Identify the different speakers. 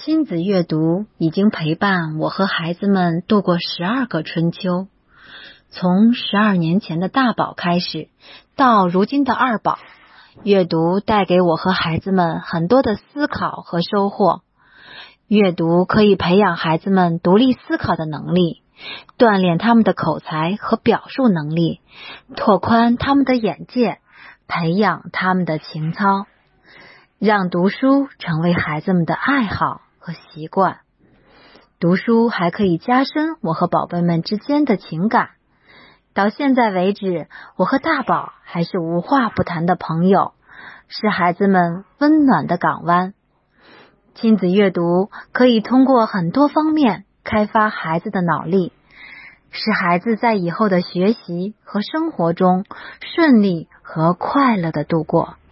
Speaker 1: 亲子阅读已经陪伴我和孩子们度过12个春秋，从12年前的大宝开始，到如今的二宝，阅读带给我和孩子们很多的思考和收获。阅读可以培养孩子们独立思考的能力，锻炼他们的口才和表述能力，拓宽他们的眼界，培养他们的情操，让读书成为孩子们的爱好和习惯。读书还可以加深我和宝贝们之间的情感。到现在为止，我和大宝还是无话不谈的朋友，是孩子们温暖的港湾。亲子阅读可以通过很多方面开发孩子的脑力，使孩子在以后的学习和生活中顺利和快乐地度过。